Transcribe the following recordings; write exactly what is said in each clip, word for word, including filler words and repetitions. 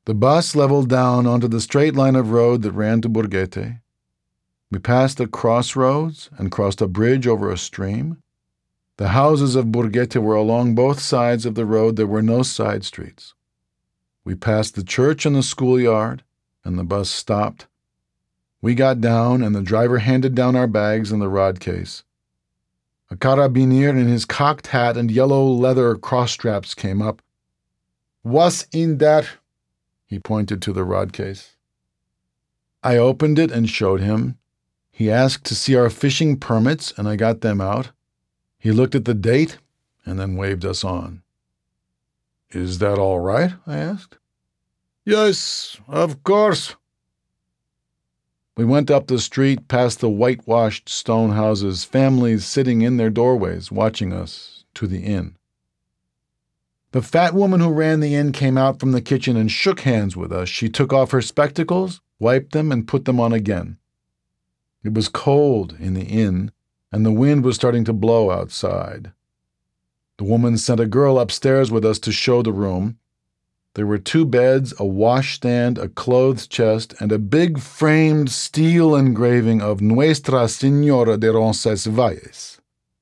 The bus leveled down onto the straight line of road that ran to Borghete. We passed a crossroads and crossed a bridge over a stream. The houses of Borghete were along both sides of the road. There were no side streets. We passed the church and the schoolyard, and the bus stopped. We got down, and the driver handed down our bags and the rod case. A carabinier in his cocked hat and yellow leather cross-straps came up. "What's in there?" He pointed to the rod case. I opened it and showed him. He asked to see our fishing permits, and I got them out. He looked at the date and then waved us on. "Is that all right?" I asked. "Yes, of course." We went up the street past the whitewashed stone houses, families sitting in their doorways watching us, to the inn. The fat woman who ran the inn came out from the kitchen and shook hands with us. She took off her spectacles, wiped them, and put them on again. It was cold in the inn, and the wind was starting to blow outside. The woman sent a girl upstairs with us to show the room. There were two beds, a washstand, a clothes chest, and a big framed steel engraving of Nuestra Señora de Roncesvalles.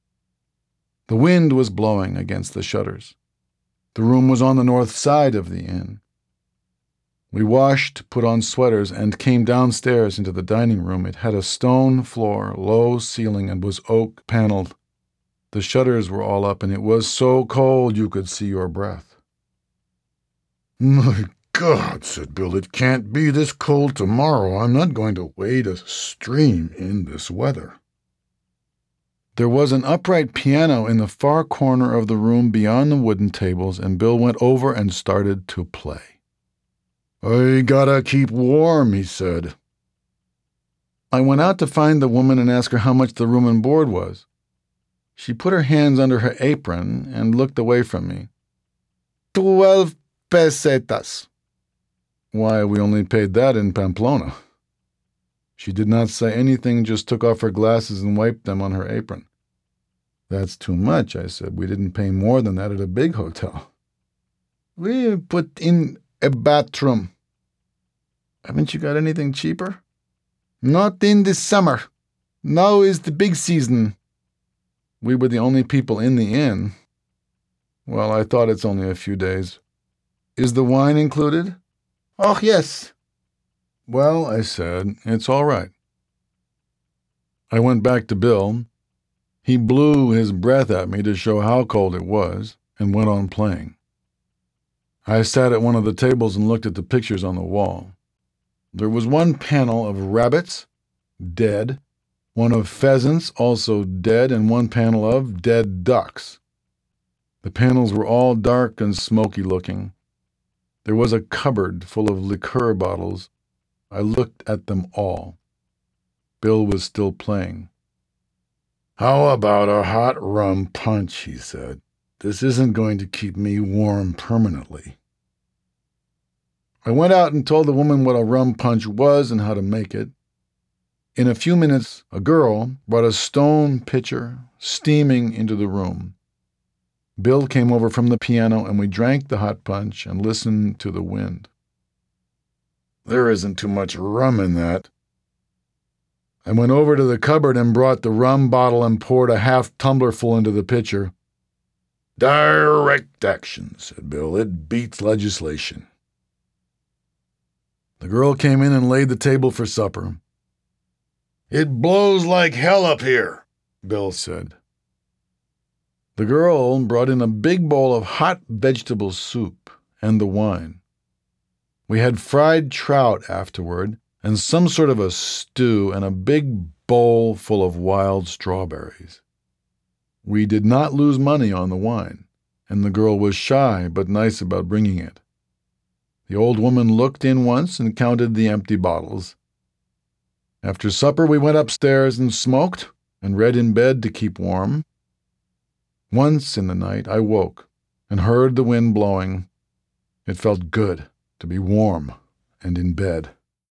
The wind was blowing against the shutters. The room was on the north side of the inn. We washed, put on sweaters, and came downstairs into the dining room. It had a stone floor, low ceiling, and was oak-paneled. The shutters were all up, and it was so cold you could see your breath. "My God," said Bill, "it can't be this cold tomorrow. I'm not going to wade a stream in this weather." There was an upright piano in the far corner of the room beyond the wooden tables, and Bill went over and started to play. "I gotta keep warm," he said. I went out to find the woman and ask her how much the room and board was. She put her hands under her apron and looked away from me. Twelve pesetas." "Why, we only paid that in Pamplona." She did not say anything, just took off her glasses and wiped them on her apron. "That's too much," I said. "We didn't pay more than that at a big hotel." "We put in a bathroom." "Haven't you got anything cheaper?" "Not in the summer. Now is the big season." We were the only people in the inn. "Well, I thought it's only a few days. Is the wine included?" "Oh, yes." "Well," I said, "it's all right." I went back to Bill. He blew his breath at me to show how cold it was, and went on playing. I sat at one of the tables and looked at the pictures on the wall. There was one panel of rabbits, dead, one of pheasants, also dead, and one panel of dead ducks. The panels were all dark and smoky-looking. There was a cupboard full of liqueur bottles. I looked at them all. Bill was still playing. "How about a hot rum punch?" he said. "This isn't going to keep me warm permanently." I went out and told the woman what a rum punch was and how to make it. In a few minutes, a girl brought a stone pitcher steaming into the room. Bill came over from the piano, and we drank the hot punch and listened to the wind. "There isn't too much rum in that." I went over to the cupboard and brought the rum bottle and poured a half tumblerful into the pitcher. "Direct action," said Bill. "It beats legislation." The girl came in and laid the table for supper. "It blows like hell up here," Bill said. The girl brought in a big bowl of hot vegetable soup and the wine. We had fried trout afterward, and some sort of a stew, and a big bowl full of wild strawberries. We did not lose money on the wine, and the girl was shy but nice about bringing it. The old woman looked in once and counted the empty bottles. After supper we went upstairs and smoked and read in bed to keep warm. Once in the night I woke and heard the wind blowing. It felt good to be warm and in bed.